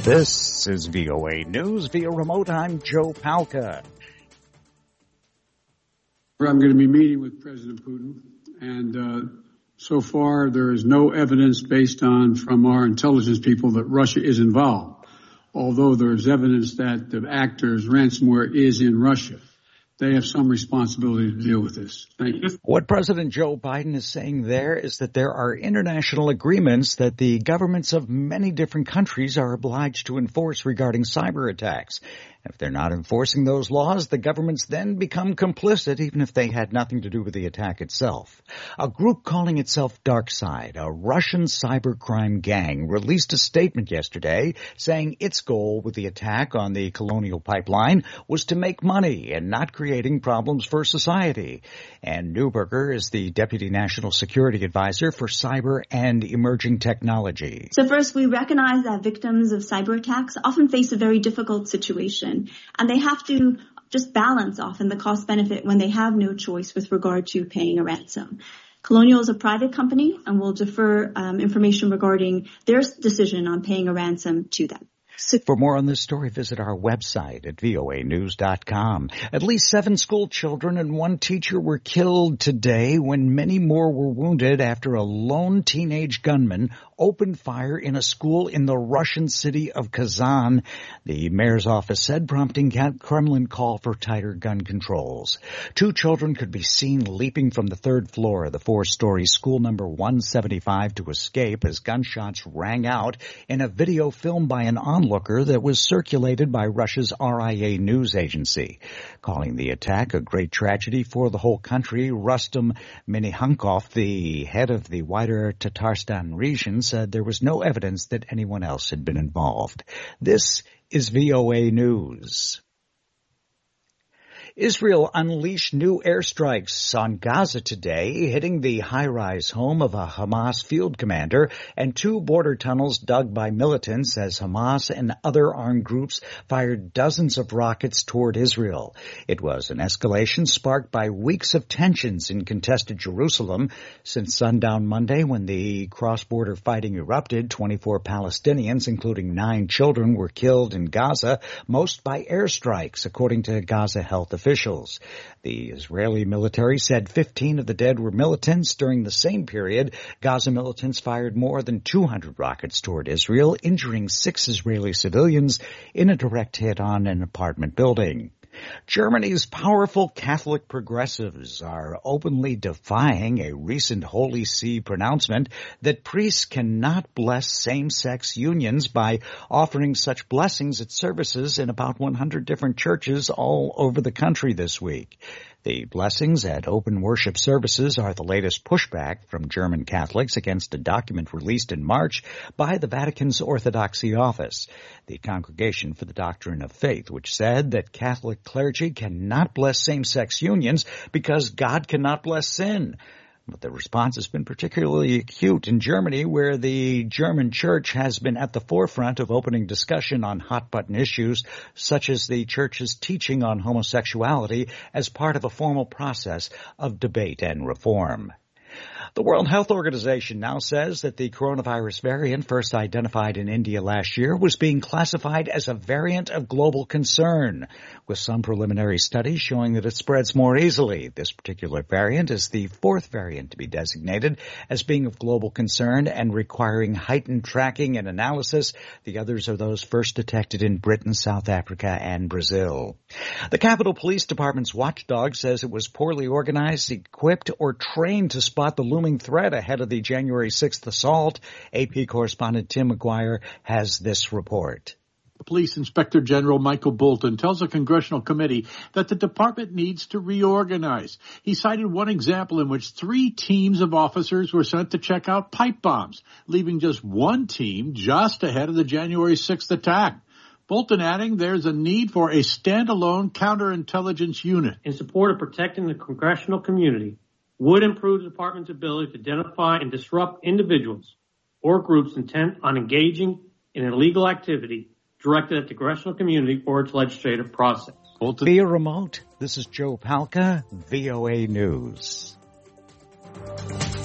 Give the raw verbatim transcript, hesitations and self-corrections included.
This is V O A News via remote. I'm Joe Palca. I'm going to be meeting with President Putin, and uh, so far there is no evidence based on from our intelligence people that Russia is involved, although there is evidence that the actors' ransomware is in Russia. They have some responsibility to deal with this. Thank you. What President Joe Biden is saying there is that there are international agreements that the governments of many different countries are obliged to enforce regarding cyber attacks. If they're not enforcing those laws, the governments then become complicit, even if they had nothing to do with the attack itself. A group calling itself DarkSide, a Russian cybercrime gang, released a statement yesterday saying its goal with the attack on the Colonial Pipeline was to make money and not creating problems for society. And Neuberger is the Deputy National Security Advisor for Cyber and Emerging Technology. So first, we recognize that victims of cyber attacks often face a very difficult situation. And they have to just balance often the cost benefit when they have no choice with regard to paying a ransom. Colonial is a private company and will defer um, information regarding their decision on paying a ransom to them. So for more on this story, visit our website at V O A news dot com. At least seven school children and one teacher were killed today when many more were wounded after a lone teenage gunman opened fire in a school in the Russian city of Kazan, the mayor's office said, prompting Kremlin call for tighter gun controls. Two children could be seen leaping from the third floor of the four-story school number one seventy-five to escape as gunshots rang out in a video filmed by an onlooker that was circulated by Russia's R I A news agency. Calling the attack a great tragedy for the whole country, Rustam Minnikhanov, the head of the wider Tatarstan region, said there was no evidence that anyone else had been involved. This is V O A News. Israel unleashed new airstrikes on Gaza today, hitting the high-rise home of a Hamas field commander and two border tunnels dug by militants as Hamas and other armed groups fired dozens of rockets toward Israel. It was an escalation sparked by weeks of tensions in contested Jerusalem. Since sundown Monday, when the cross-border fighting erupted, twenty-four Palestinians, including nine children, were killed in Gaza, most by airstrikes, according to Gaza health officials. Officials. The Israeli military said fifteen of the dead were militants. During the same period, Gaza militants fired more than two hundred rockets toward Israel, injuring six Israeli civilians in a direct hit on an apartment building. Germany's powerful Catholic progressives are openly defying a recent Holy See pronouncement that priests cannot bless same-sex unions by offering such blessings at services in about one hundred different churches all over the country this week. The blessings at open worship services are the latest pushback from German Catholics against a document released in March by the Vatican's Orthodoxy Office, the Congregation for the Doctrine of Faith, which said that Catholic clergy cannot bless same-sex unions because God cannot bless sin. But the response has been particularly acute in Germany, where the German church has been at the forefront of opening discussion on hot-button issues, such as the church's teaching on homosexuality as part of a formal process of debate and reform. The World Health Organization now says that the coronavirus variant first identified in India last year was being classified as a variant of global concern, with some preliminary studies showing that it spreads more easily. This particular variant is the fourth variant to be designated as being of global concern and requiring heightened tracking and analysis. The others are those first detected in Britain, South Africa, and Brazil. The Capitol Police Department's watchdog says it was poorly organized, equipped, or trained to spot the looming threat ahead of the January sixth assault. A P correspondent Tim McGuire has this report. Police Inspector General Michael Bolton tells a congressional committee that the department needs to reorganize. He cited one example in which three teams of officers were sent to check out pipe bombs, leaving just one team just ahead of the January sixth attack. Bolton adding there's a need for a standalone counterintelligence unit. In support of protecting the congressional community, would improve the department's ability to identify and disrupt individuals or groups intent on engaging in illegal activity directed at the congressional community or its legislative process. Via remote, this is Joe Palca, V O A News.